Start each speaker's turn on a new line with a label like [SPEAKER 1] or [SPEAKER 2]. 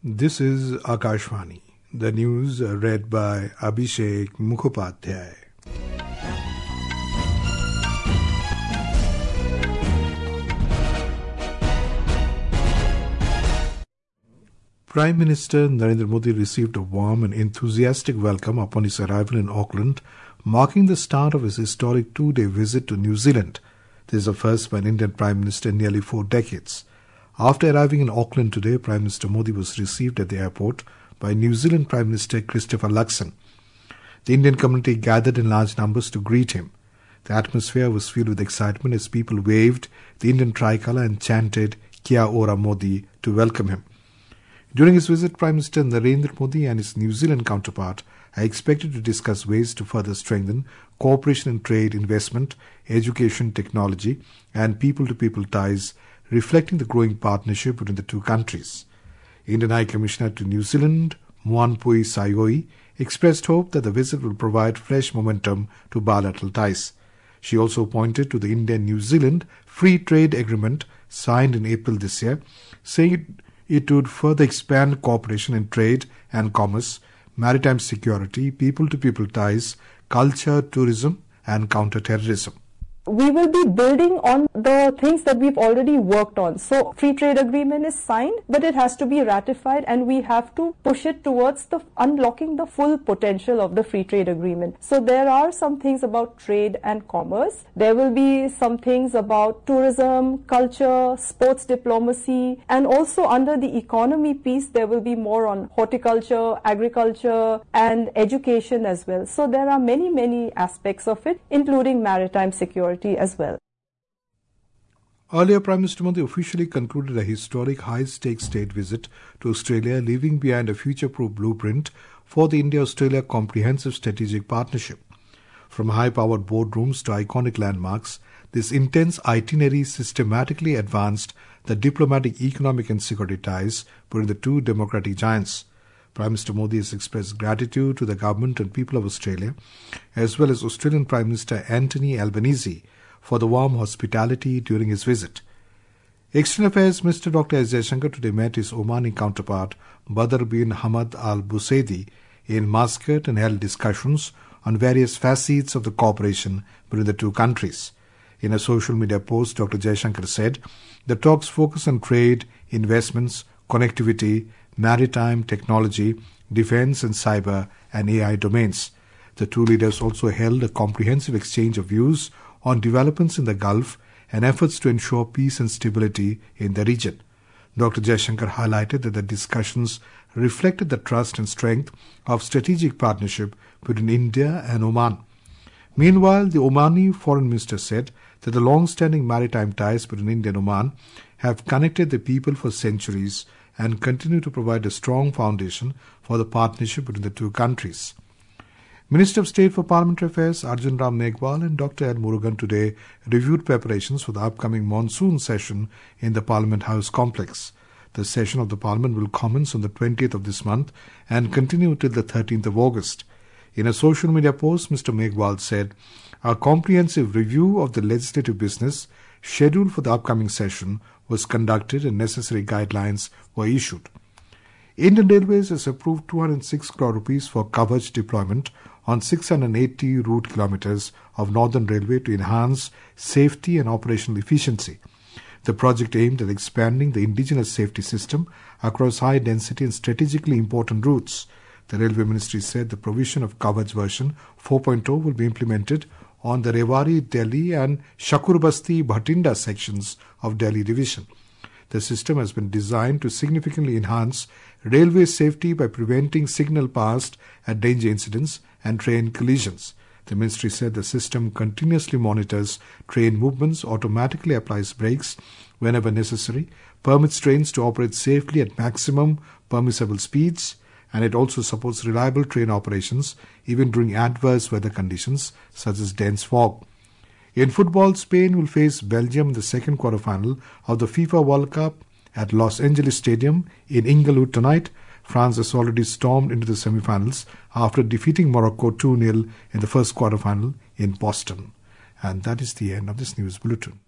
[SPEAKER 1] This is Akashvani. The news read by Abhishek Mukhopadhyay. Prime Minister Narendra Modi received a warm and enthusiastic welcome upon his arrival in Auckland, marking the start of his historic two-day visit to New Zealand. This is the first by an Indian Prime Minister in nearly 4 decades. After arriving in Auckland today, Prime Minister Modi was received at the airport by New Zealand Prime Minister Christopher Luxon. The Indian community gathered in large numbers to greet him. The atmosphere was filled with excitement as people waved the Indian tricolour and chanted Kia ora Modi to welcome him. During his visit, Prime Minister Narendra Modi and his New Zealand counterpart are expected to discuss ways to further strengthen cooperation in trade, investment, education, technology and people-to-people ties, reflecting the growing partnership between the two countries. Indian High Commissioner to New Zealand, Moanpui Saioi, expressed hope that the visit will provide fresh momentum to bilateral ties. She also pointed to the India-New Zealand Free Trade Agreement signed in April this year, saying it would further expand cooperation in trade and commerce, maritime security, people-to-people ties, culture, tourism, and counter-terrorism.
[SPEAKER 2] We will be building on the things that we've already worked on. So, free trade agreement is signed, but it has to be ratified and we have to push it towards unlocking the full potential of the free trade agreement. So, there are some things about trade and commerce. There will be some things about tourism, culture, sports diplomacy, and also under the economy piece, there will be more on horticulture, agriculture, and education as well. So, there are many aspects of it, including maritime security as well.
[SPEAKER 1] Earlier, Prime Minister Modi officially concluded a historic high-stakes state visit to Australia, leaving behind a future-proof blueprint for the India-Australia Comprehensive Strategic Partnership. From high-powered boardrooms to iconic landmarks, this intense itinerary systematically advanced the diplomatic, economic and security ties between the two democratic giants. Prime Minister Modi has expressed gratitude to the government and people of Australia, as well as Australian Prime Minister Anthony Albanese, for the warm hospitality during his visit. External Affairs Minister Dr. S. Jaishankar today met his Omani counterpart Badr bin Hamad Al Busaidi in Muscat and held discussions on various facets of the cooperation between the two countries. In a social media post, Dr. Jaishankar said the talks focus on trade, investments, connectivity, maritime, technology, defense and cyber and AI domains. The two leaders also held a comprehensive exchange of views on developments in the Gulf and efforts to ensure peace and stability in the region. Dr. Jaishankar highlighted that the discussions reflected the trust and strength of strategic partnership between India and Oman. Meanwhile, the Omani foreign minister said that the long-standing maritime ties between India and Oman have connected the people for centuries and continue to provide a strong foundation for the partnership between the two countries. Minister of State for Parliamentary Affairs Arjun Ram Meghwal and Dr. L. Murugan today reviewed preparations for the upcoming monsoon session in the Parliament House complex. The session of the Parliament will commence on the 20th of this month and continue till the 13th of August. In a social media post, Mr. Meghwal said, "A comprehensive review of the legislative business scheduled for the upcoming session was conducted and necessary guidelines were issued." Indian Railways has approved 206 crore rupees for coverage deployment on 680 route kilometres of Northern Railway to enhance safety and operational efficiency. The project aimed at expanding the indigenous safety system across high-density and strategically important routes. The Railway Ministry said the provision of coverage version 4.0 will be implemented on the Rewari, Delhi and Shakurbasti, Bhatinda sections of Delhi Division. The system has been designed to significantly enhance railway safety by preventing signal passed at danger incidents and train collisions. The ministry said the system continuously monitors train movements, automatically applies brakes whenever necessary, permits trains to operate safely at maximum permissible speeds, and it also supports reliable train operations even during adverse weather conditions such as dense fog. In football, Spain will face Belgium in the second quarter-final of the FIFA World Cup at Los Angeles Stadium in Inglewood tonight. France has already stormed into the semi-finals after defeating Morocco 2-0 in the first quarter-final in Boston. And that is the end of this news bulletin.